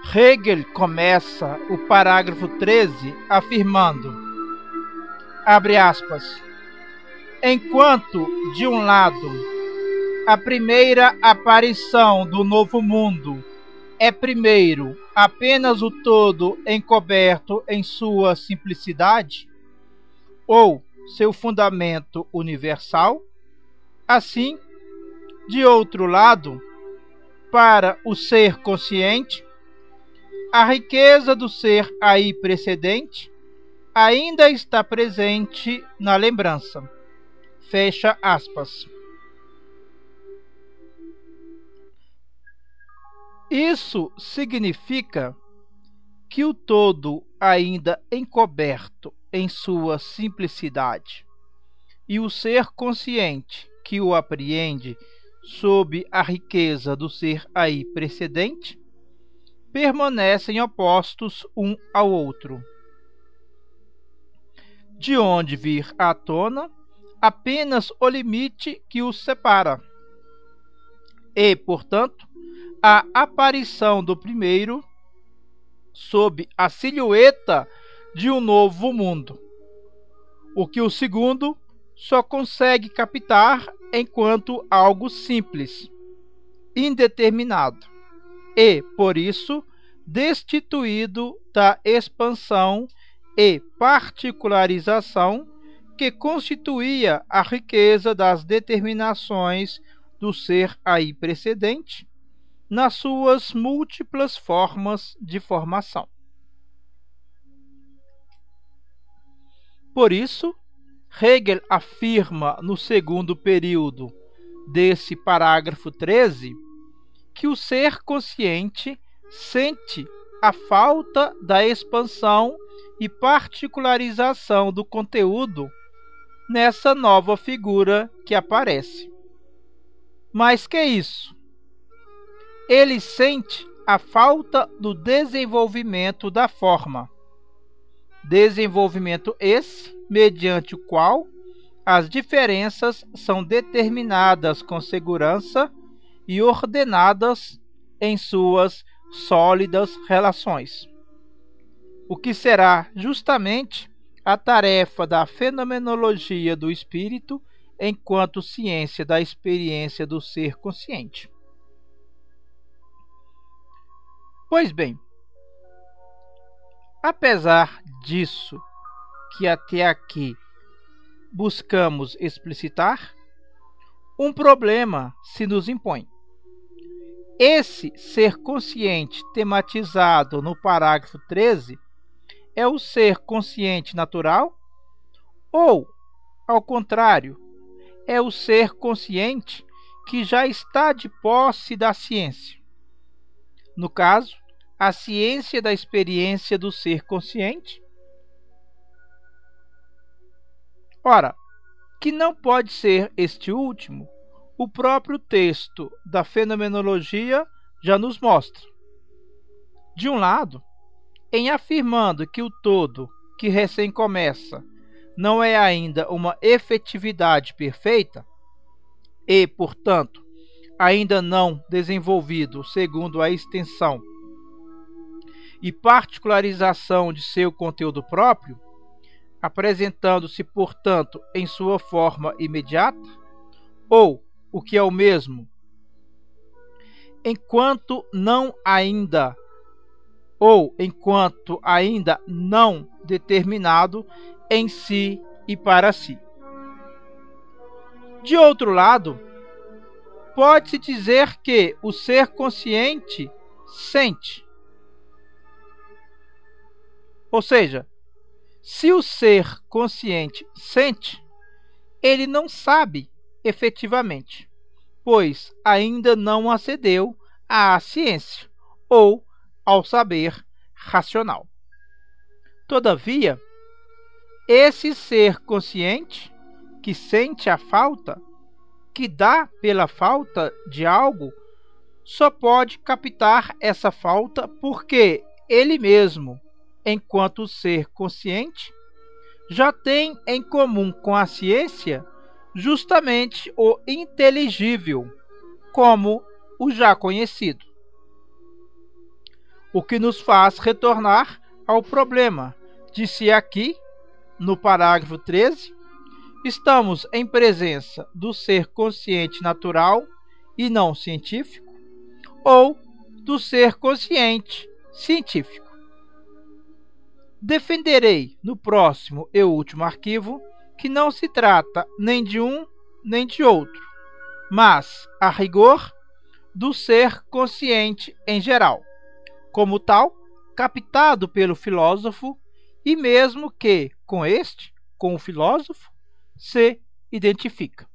Hegel começa o parágrafo 13 afirmando, abre aspas, enquanto, de um lado, a primeira aparição do novo mundo é primeiro apenas o todo encoberto em sua simplicidade, ou seu fundamento universal, assim, de outro lado, para o ser consciente, a riqueza do ser aí precedente ainda está presente na lembrança. Fecha aspas. Isso significa que o todo ainda encoberto em sua simplicidade e o ser consciente que o apreende sob a riqueza do ser aí precedente permanecem opostos um ao outro, de onde vir à tona apenas o limite que os separa, e, portanto, a aparição do primeiro sob a silhueta de um novo mundo, o que o segundo só consegue captar enquanto algo simples, indeterminado e, por isso, destituído da expansão e particularização que constituía a riqueza das determinações do ser aí precedente, nas suas múltiplas formas de formação. Por isso, Hegel afirma no segundo período desse parágrafo 13 que o ser consciente sente a falta da expansão e particularização do conteúdo nessa nova figura que aparece. Mas que é isso? Ele sente a falta do desenvolvimento da forma. Desenvolvimento esse, mediante o qual as diferenças são determinadas com segurança e ordenadas em suas sólidas relações. O que será justamente a tarefa da fenomenologia do espírito enquanto ciência da experiência do ser consciente. Pois bem, apesar disso que até aqui buscamos explicitar, um problema se nos impõe. Esse ser consciente tematizado no parágrafo 13 é o ser consciente natural? Ou, ao contrário, é o ser consciente que já está de posse da ciência? No caso, a ciência da experiência do ser consciente? Ora, que não pode ser este último, o próprio texto da fenomenologia já nos mostra. De um lado, em afirmando que o todo, que recém começa, não é ainda uma efetividade perfeita e, portanto, ainda não desenvolvido segundo a extensão e particularização de seu conteúdo próprio, apresentando-se, portanto, em sua forma imediata, ou, o que é o mesmo, enquanto ainda não determinado em si e para si. De outro lado, pode-se dizer que o ser consciente sente. Ou seja, se o ser consciente sente, ele não sabe efetivamente, pois ainda não acedeu à ciência ou ao saber racional. Todavia, esse ser consciente que sente a falta, que dá pela falta de algo, só pode captar essa falta porque ele mesmo, enquanto ser consciente, já tem em comum com a ciência justamente o inteligível, como o já conhecido. o que nos faz retornar ao problema de se aqui, no parágrafo 13, estamos em presença do ser consciente natural e não científico, ou do ser consciente científico. Defenderei no próximo e último arquivo que não se trata nem de um nem de outro, mas, a rigor, do ser consciente em geral, como tal, captado pelo filósofo, e mesmo que, com o filósofo, se identifica.